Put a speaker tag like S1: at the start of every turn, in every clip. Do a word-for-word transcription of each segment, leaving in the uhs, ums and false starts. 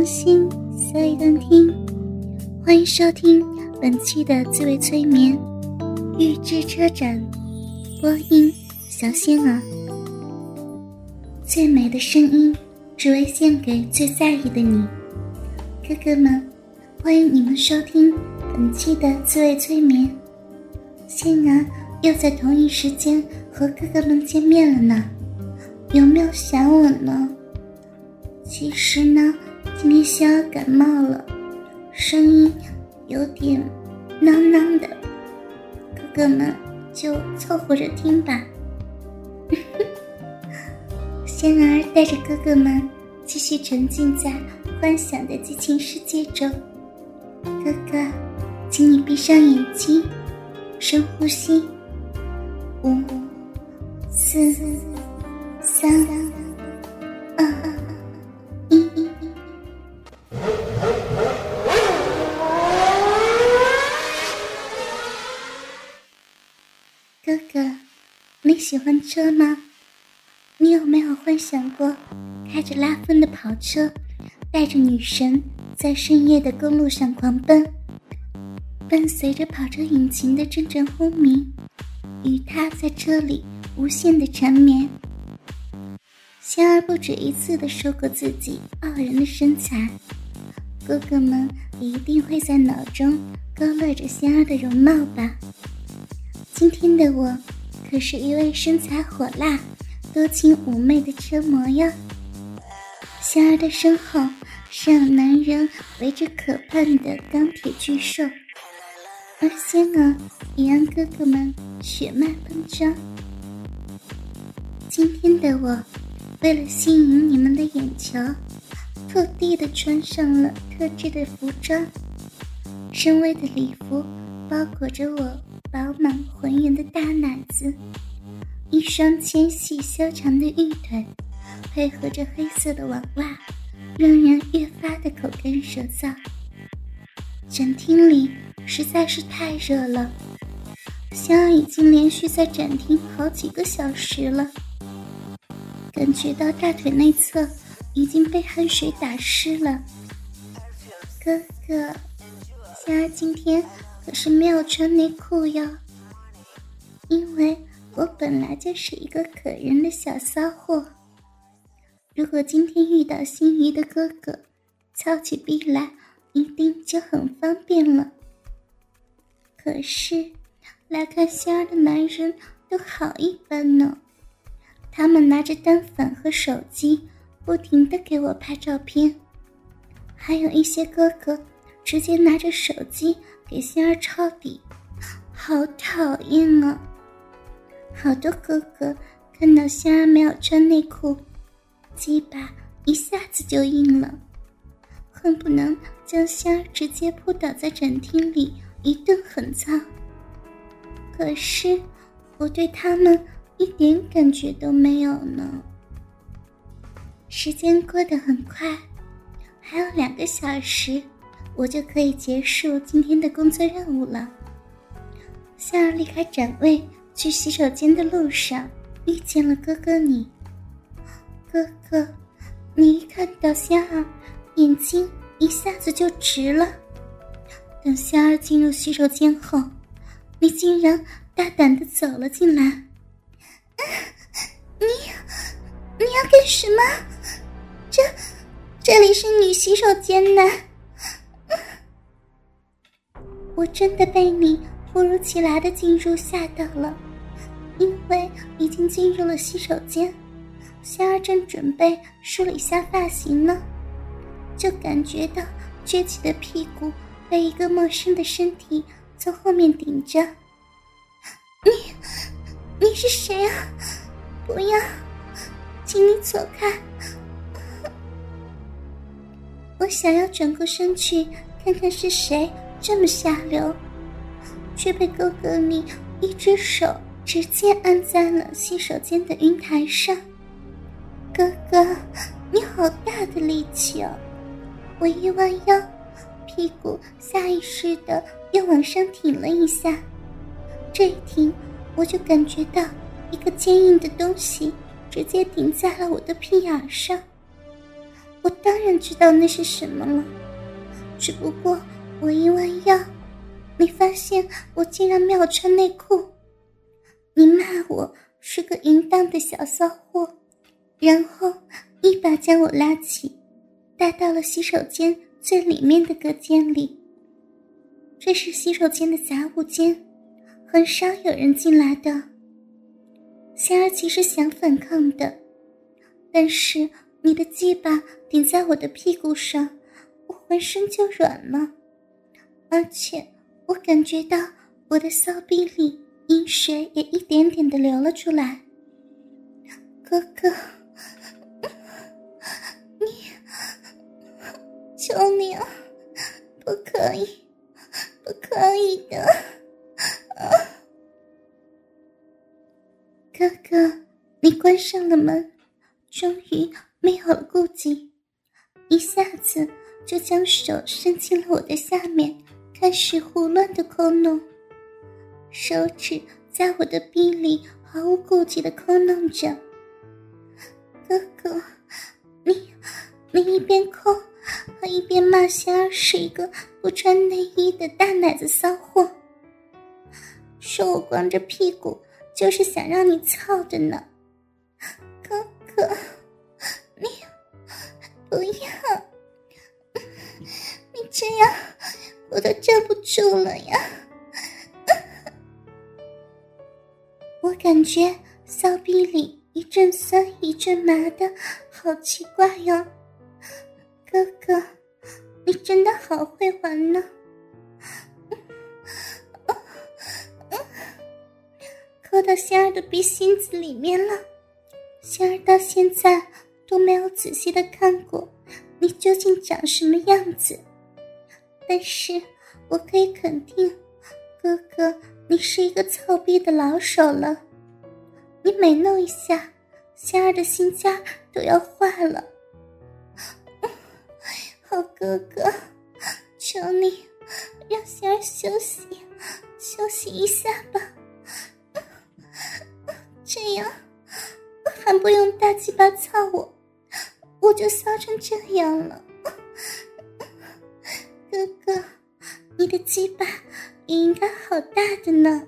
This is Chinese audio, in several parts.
S1: 心，所以动听。欢迎收听本期的自慰催眠预知车展，播音小仙儿。最美的声音只为献给最在意的你。哥哥们，欢迎你们收听本期的自慰催眠。仙儿又在同一时间和哥哥们见面了呢，有没有想我呢？其实呢，今天仙儿感冒了，声音有点囔囔的，哥哥们就凑合着听吧。仙儿带着哥哥们继续沉浸在幻想的激情世界中。哥哥，请你闭上眼睛，深呼吸。五、四、三、二、一。哥哥，你喜欢车吗？你有没有幻想过开着拉风的跑车，带着女神在深夜的公路上狂奔，伴随着跑车引擎的阵阵轰鸣，与他在车里无限的缠绵。仙儿不止一次地说过自己傲人的身材，哥哥们也一定会在脑中勾勒着仙儿的容貌吧。今天的我可是一位身材火辣多情妩媚的车模样。仙儿的身后是让男人围着可盼的钢铁巨兽，而仙儿也让哥哥们血脉喷张。今天的我为了吸引你们的眼球，特地的穿上了特制的服装，深 V 的礼服包裹着我饱满浑圆的大奶子，一双纤细修长的玉腿配合着黑色的网袜，让人越发的口干舌燥。展厅里实在是太热了，仙儿已经连续在展厅好几个小时了，感觉到大腿内侧已经被汗水打湿了。哥哥，仙儿今天可是没有穿内裤哟，因为我本来就是一个可人的小骚货。如果今天遇到心仪的哥哥，操起逼来一定就很方便了。可是来看仙儿的男人都好一般呢，他们拿着单反和手机不停地给我拍照片，还有一些哥哥直接拿着手机给仙儿抄底，好讨厌啊。好多哥哥看到仙儿没有穿内裤，鸡巴一下子就硬了，恨不能将仙儿直接扑倒在展厅里一顿狠操。可是我对他们一点感觉都没有呢。时间过得很快，还有两个小时我就可以结束今天的工作任务了。仙儿离开展位去洗手间的路上遇见了哥哥你。哥哥，你一看到仙儿眼睛一下子就直了。等仙儿进入洗手间后，你竟然大胆地走了进来。啊，你你要干什么？这这里是女洗手间呢。啊，我真的被你突如其来的进入吓到了，因为已经进入了洗手间，仙儿正准备梳理下发型呢，就感觉到撅起的屁股被一个陌生的身体从后面顶着。你你是谁啊？不要，请你走开。我想要转过身去看看是谁这么下流，却被哥哥你一只手直接按在了洗手间的云台上。哥哥，你好大的力气哦！我一弯腰，屁股下意识的又往上挺了一下，这一挺我就感觉到一个坚硬的东西直接顶在了我的屁眼上。我我当然知道那是什么了，只不过我一弯腰，你发现我竟然没有穿内裤。你骂我是个淫荡的小骚货，然后一把将我拉起，带到了洗手间最里面的隔间里。这是洗手间的杂物间，很少有人进来的。仙儿其实想反抗的，但是你的鸡巴顶在我的屁股上，我浑身就软了，而且我感觉到我的骚逼里阴水也一点点地流了出来。哥哥，你，求你啊，不可以，不可以的。啊，哥哥，你关上了门，终于没有了顾忌，一下子就将手伸进了我的下面，开始胡乱的抠弄，手指在我的逼里毫无顾忌的抠弄着。哥哥，你你一边抠还一边骂仙儿是一个不穿内衣的大奶子骚货，说我光着屁股就是想让你操的呢。哥哥，你不要，你这样我都站不住了呀。我感觉骚逼里一阵酸一阵麻的，好奇怪哟。哥哥，你真的好会玩呢。抠到仙儿的鼻心子里面了，仙儿到现在都没有仔细的看过你究竟长什么样子，但是我可以肯定，哥哥你是一个操逼的老手了。你每弄一下，仙儿的心尖都要坏了。好哥哥，求你让仙儿休息休息一下吧，这样还不用大鸡巴操我，我就骚成这样了。哥哥，你的鸡巴也应该好大的呢。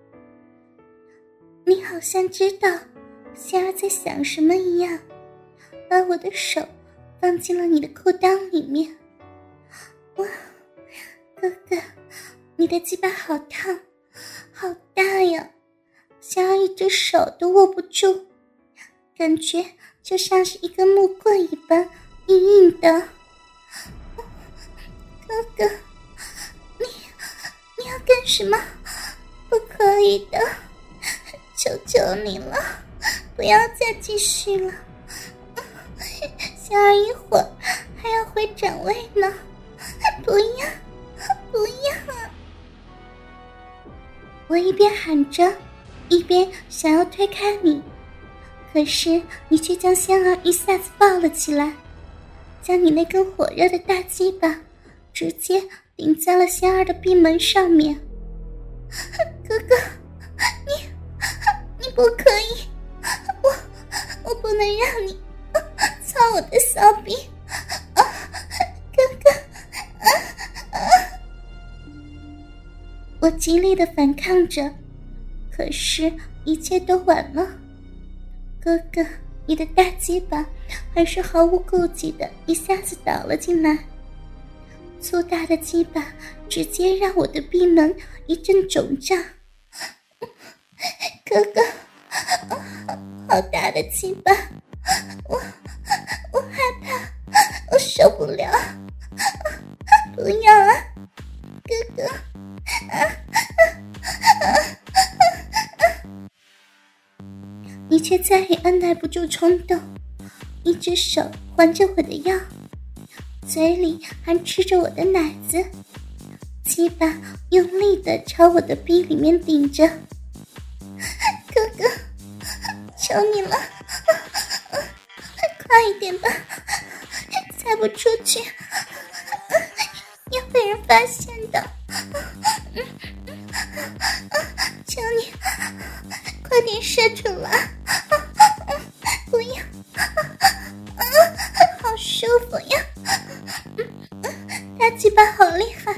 S1: 你好像知道仙儿在想什么一样，把我的手放进了你的裤裆里面。哇，哥哥，你的鸡巴好烫好大呀，仙儿一只手都握不住，感觉就像是一根木棍一般硬硬的。哥哥，你你要干什么？不可以的，求求你了，不要再继续了。仙儿一会儿还要回展位呢，不要不要啊！我一边喊着，一边想要推开你，可是你却将仙儿一下子抱了起来，将你那根火热的大鸡巴直接顶在了仙儿的闭门上面。哥哥，你你不可以，我我不能让你操我的骚逼啊！哥哥，啊啊！我极力的反抗着，可是一切都晚了。哥哥，你的大鸡巴还是毫无顾忌的一下子倒了进来，粗大的鸡巴直接让我的闭门一阵肿胀。哥哥，好大的鸡巴，我我害怕，我受不了，不要啊，哥哥，啊啊啊！你却再也按耐不住冲动，一只手环着我的腰，嘴里还吃着我的奶子，鸡巴用力地朝我的逼里面顶着。哥哥，求你了，快一点吧，再不出去要被人发现的。求你快点射出来，不要，好爽。 舒服呀！大鸡巴好厉害！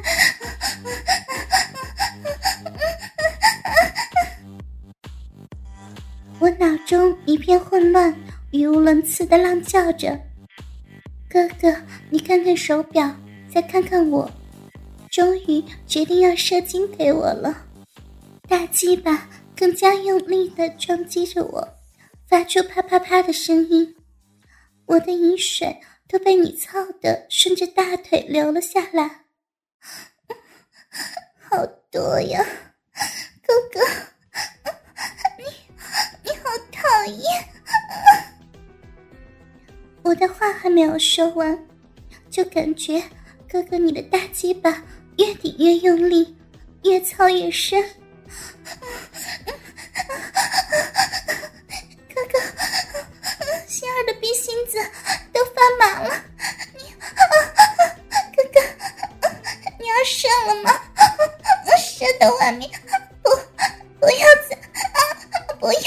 S1: 我脑中一片混乱，语无伦次地浪叫着：哥哥，你看看手表，再看看我，终于决定要射精给我了。大鸡巴更加用力地撞击着我，发出啪啪啪的声音。我的饮水都被你操得顺着大腿流了下来，好多呀，哥哥，你你好讨厌！我的话还没有说完，就感觉哥哥你的大鸡巴越顶越用力，越操越深。哥哥，心儿的逼心子都发麻了，你，哥哥，你要射了吗？射到外面，不，不要再，不要，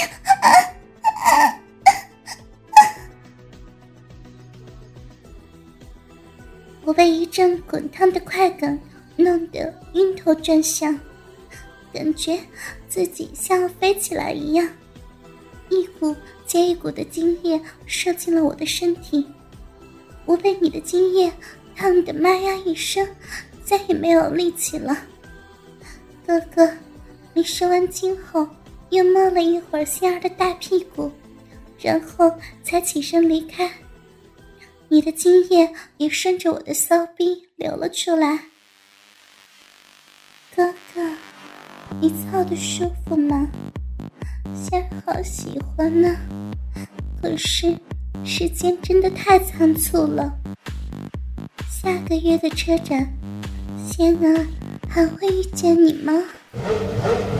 S1: 我被一阵滚烫的快感弄得晕头转向，感觉自己像要飞起来一样，一股接一股的精液射进了我的身体，我被你的精液烫得妈呀一声，再也没有力气了。哥哥，你射完精后又摸了一会儿仙儿的大屁股，然后才起身离开，你的精液也顺着我的骚逼流了出来。哥哥，你操得舒服吗？仙儿好喜欢呢，可是时间真的太仓促了。下个月的车展，仙儿还会遇见你吗？